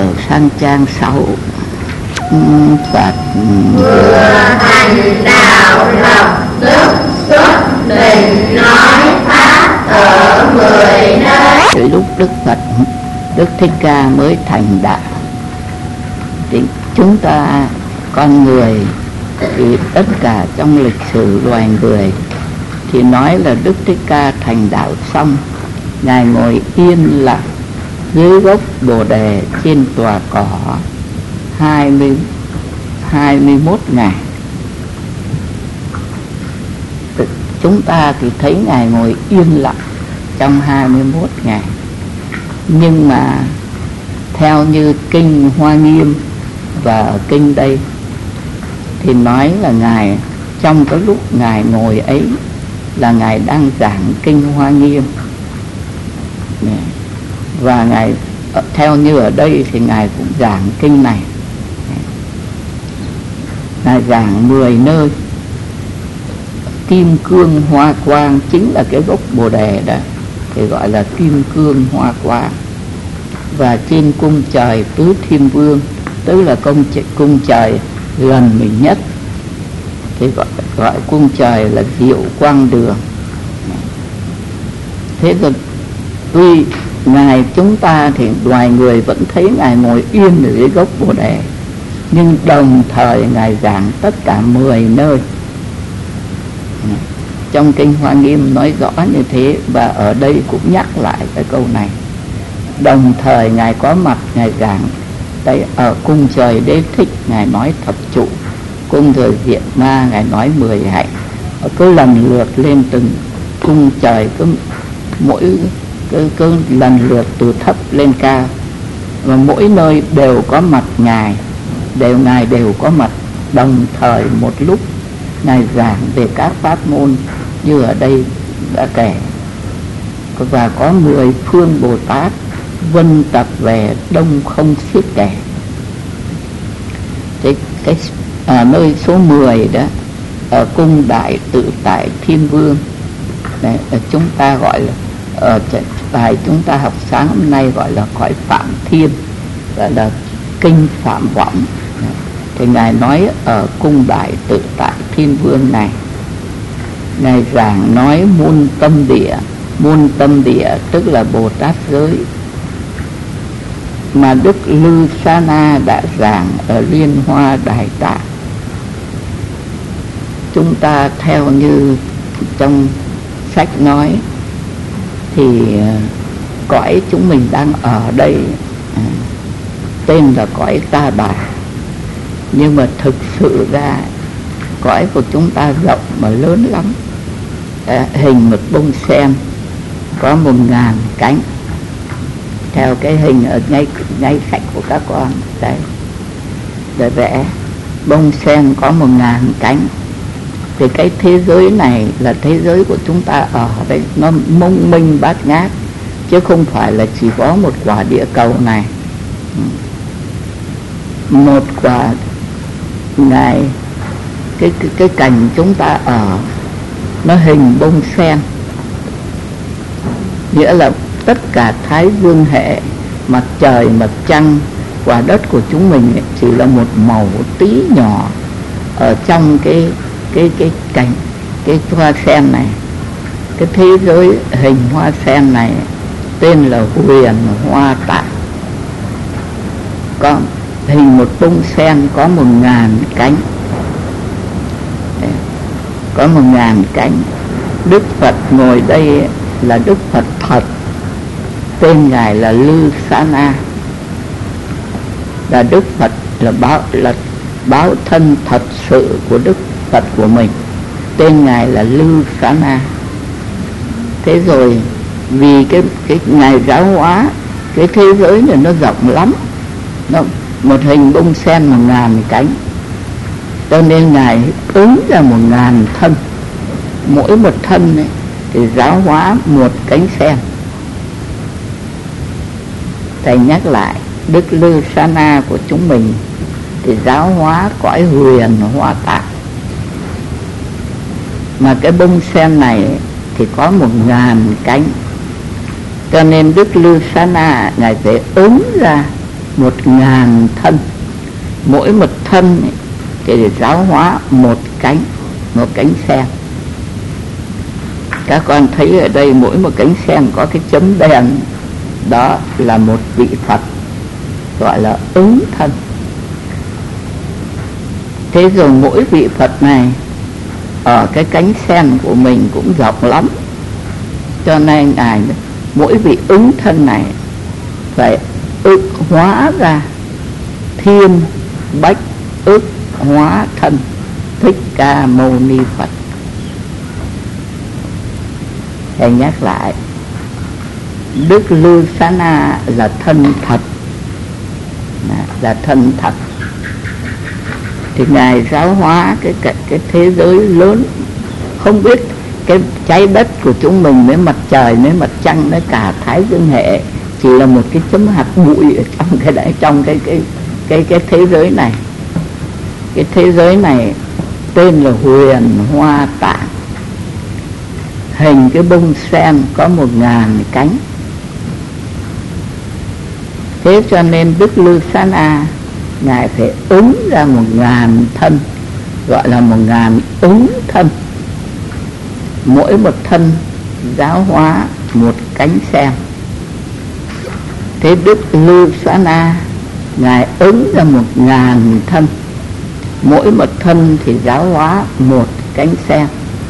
Mở sang trang 6. Phật vừa thành đạo lập tức xuất định nói pháp ở 10 nơi. Lúc Đức Thích Ca mới thành đạo thì chúng ta con người thì tất cả trong lịch sử loài người thì nói là Đức Thích Ca thành đạo xong, ngài ngồi yên lặng dưới gốc bồ đề trên tòa cỏ 21 ngày. Chúng ta thì thấy ngài ngồi yên lặng trong 21 ngày, nhưng mà theo như kinh Hoa Nghiêm và ở kinh đây thì nói là ngài trong cái lúc ngài ngồi ấy là ngài đang giảng kinh Hoa Nghiêm, và ngài theo như ở đây thì ngài cũng giảng kinh này. Ngài giảng 10 nơi. Kim cương hoa quang chính là cái gốc bồ đề đó thì gọi là kim cương hoa quang. Và trên cung trời tứ thiên vương, tức là cung trời gần mình nhất thì gọi cung trời là diệu quang đường. Thế rồi tuy ngài chúng ta thì loài người vẫn thấy ngài ngồi yên ở dưới gốc bồ đề, nhưng đồng thời ngài giảng tất cả 10 nơi. Trong kinh Hoa Nghiêm nói rõ như thế, và ở đây cũng nhắc lại cái câu này. Đồng thời ngài có mặt, ngài giảng đây ở cung trời Đế Thích, ngài nói thập trụ. Cung trời Diện Ma ngài nói 10 hạnh. Cứ lần lượt lên từng cung trời, cứ lần lượt từ thấp lên cao, và mỗi nơi đều có mặt ngài, ngài đều có mặt đồng thời một lúc. Ngài giảng về các pháp môn như ở đây đã kể, và có 10 phương Bồ Tát vân tập về đông không xiết kể. Ở nơi số 10 đó, ở cung Đại Tự Tại Thiên Vương đấy, chúng ta gọi là ở bài chúng ta học sáng hôm nay gọi là cõi Phạm Thiên, gọi là kinh Phạm Võng. Thì ngài nói ở cung Đại Tự Tại Thiên Vương này, ngài giảng nói muôn tâm địa tức là Bồ Tát giới, mà Đức Lư Sa Na đã giảng ở Liên Hoa Đại Tạng. Chúng ta theo như trong sách nói thì cõi chúng mình đang ở đây tên là cõi Ta Bà, nhưng mà thực sự ra cõi của chúng ta rộng mà lớn lắm. Hình một bông sen có 1000 cánh, theo cái hình ở ngay sách của các con đấy, để vẽ bông sen có 1000 cánh. Thì cái thế giới này là thế giới của chúng ta ở đây, nó mông minh bát ngát, chứ không phải là chỉ có một quả địa cầu này. Một quả này, cái cảnh chúng ta ở nó hình bông sen, nghĩa là tất cả thái dương hệ, mặt trời, mặt trăng, quả đất của chúng mình chỉ là một màu tí nhỏ ở trong cái cảnh, cái hoa sen này. Cái thế giới hình hoa sen này tên là Huyền Hoa Tạng. Có hình một bông sen có 1000 cánh, có 1000 cánh. Đức Phật ngồi đây là Đức Phật thật, tên ngài là Lư Sa Na, là Đức Phật là báo thân thật sự của Đức Phật của mình, tên ngài là Lư Sa Na. Thế rồi vì cái ngài giáo hóa cái thế giới này nó rộng lắm, nó một hình bông sen 1000 cánh, cho nên ngài ứng ra 1000 thân, mỗi một thân này thì giáo hóa một cánh sen. Thầy nhắc lại, Đức Lư Sa Na của chúng mình thì giáo hóa cõi Huyền Hoa Tạng, mà cái bông sen này thì có 1000 cánh, cho nên Đức Lư Sa Na ngài phải ứng ra 1.000 thân, mỗi một thân thì để giáo hóa một cánh sen. Các con thấy ở đây mỗi một cánh sen có cái chấm đen, đó là một vị Phật, gọi là ứng thân. Thế rồi mỗi vị Phật này ở cái cánh sen của mình cũng rộng lắm, cho nên Ngài mỗi vị ứng thân này phải ức hóa ra thiên bách ức hóa thân Thích Ca Mâu Ni Phật. Thầy nhắc lại, Đức Lư Xá Na là thân thật, là thân thật. Thì Ngài giáo hóa cái thế giới lớn, không biết cái trái đất của chúng mình với mặt trời, với mặt trăng, với cả thái dương hệ chỉ là một cái chấm hạt bụi ở trong cái đấy, trong cái thế giới này. Cái thế giới này tên là Huyền Hoa Tạng, hình cái bông sen có 1.000 cánh. Thế cho nên Đức Lư Xá Na Ngài phải ứng ra 1.000 thân, gọi là 1.000 ứng thân. Mỗi một thân giáo hóa một cánh sen. Thế Đức Lư Xá Na Ngài ứng ra 1.000 thân, mỗi một thân thì giáo hóa một cánh sen.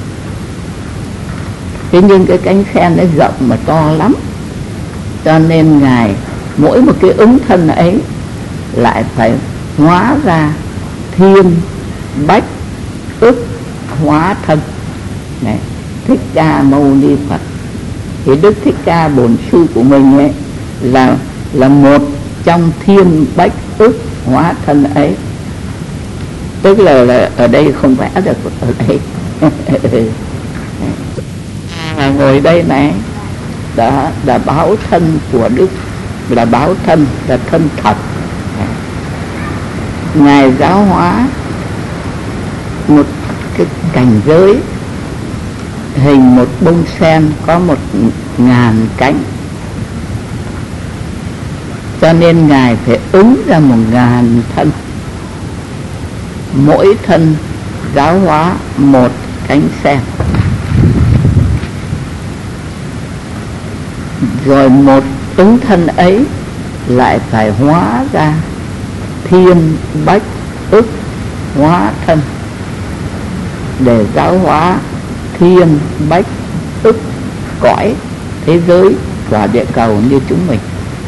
Thế nhưng cái cánh sen nó rộng mà to lắm, cho nên Ngài mỗi một cái ứng thân ấy lại phải hóa ra thiên bách ức hóa thân này, Thích Ca Mâu Ni Phật. Thì Đức Thích Ca Bổn Sư của mình ấy là một trong thiên bách ức hóa thân ấy. Tức là ở đây không vẽ được ở đây. Ngồi đây này đã báo thân của Đức, là báo thân, là thân thật. Ngài giáo hóa một cái cảnh giới hình một bông sen có 1.000 cánh, cho nên Ngài phải ứng ra 1.000 thân, mỗi thân giáo hóa một cánh sen. Rồi một ứng thân ấy lại phải hóa ra thiên bách ức hóa thân để giáo hóa thiên bách ức cõi thế giới và địa cầu như chúng mình.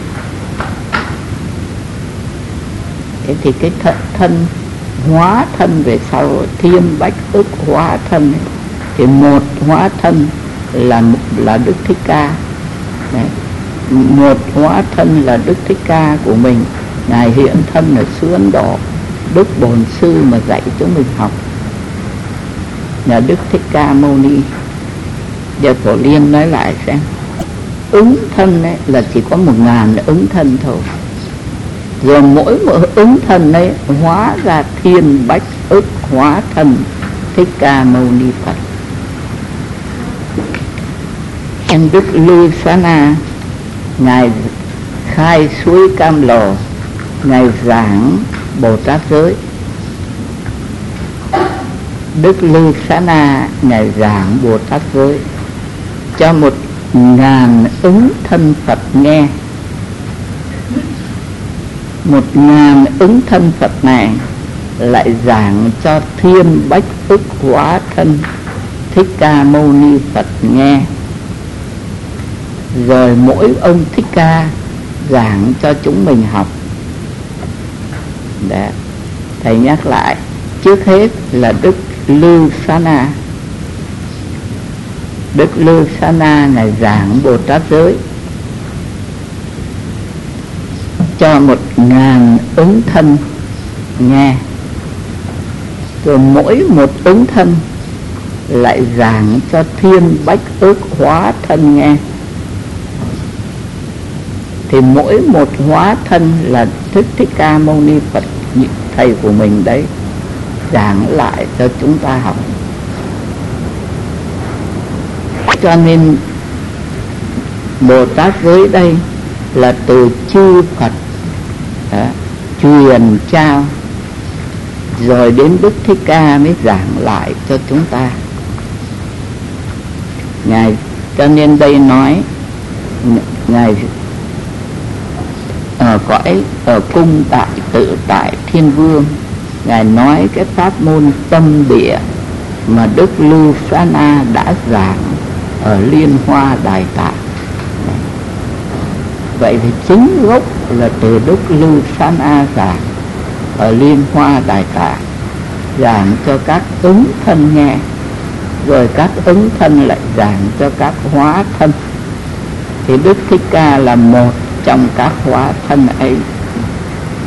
Thế thì cái thân hóa thân về sau thiên bách ức hóa thân ấy, thì một hóa thân là Đức Thích Ca. Đấy. Một hóa thân là Đức Thích Ca của mình. Ngài hiện thân ở xứ Ấn Độ, Đức Bổn Sư mà dạy chúng mình học là Đức Thích Ca Mâu Ni. Giờ Phổ Liên nói lại xem, ứng thân ấy là chỉ có 1.000 ứng thân thôi, rồi mỗi một ứng thân ấy hóa ra thiên bách ức hóa thân Thích Ca Mâu Ni Phật. Anh Đức Lư Xá Na Ngài khai suối Cam Lồ, Ngài giảng Bồ Tát giới. Đức Lư Xá Na Ngài giảng Bồ Tát giới cho 1.000 ứng thân Phật nghe. 1.000 ứng thân Phật này lại giảng cho thiên bách ức hóa thân Thích Ca Mâu Ni Phật nghe. Rồi mỗi ông Thích Ca giảng cho chúng mình học. Đấy. Thầy nhắc lại, trước hết là Đức Lư Xá Na. Đức Lư Xá Na Ngài giảng Bồ Tát giới cho 1.000 ứng thân nghe. Rồi mỗi một ứng thân lại giảng cho thiên bách ức hóa thân nghe. Thì mỗi một hóa thân là Thích Ca Mâu Ni Phật, thầy của mình đấy, giảng lại cho chúng ta học. Cho nên Bồ Tát giới đây là từ chư Phật truyền trao, rồi đến Đức Thích Ca mới giảng lại cho chúng ta. Ngài cho nên đây nói Ngài ở cung tại tự tại Thiên Vương, Ngài nói cái pháp môn tâm địa mà Đức Lưu Sa Na đã giảng ở Liên Hoa Đài Tạng. Vậy thì chính gốc là từ Đức Lưu Sa Na giảng ở Liên Hoa Đài Tạng, giảng cho các ứng thân nghe, rồi các ứng thân lại giảng cho các hóa thân. Thì Đức Thích Ca là một trong các hóa thân ấy.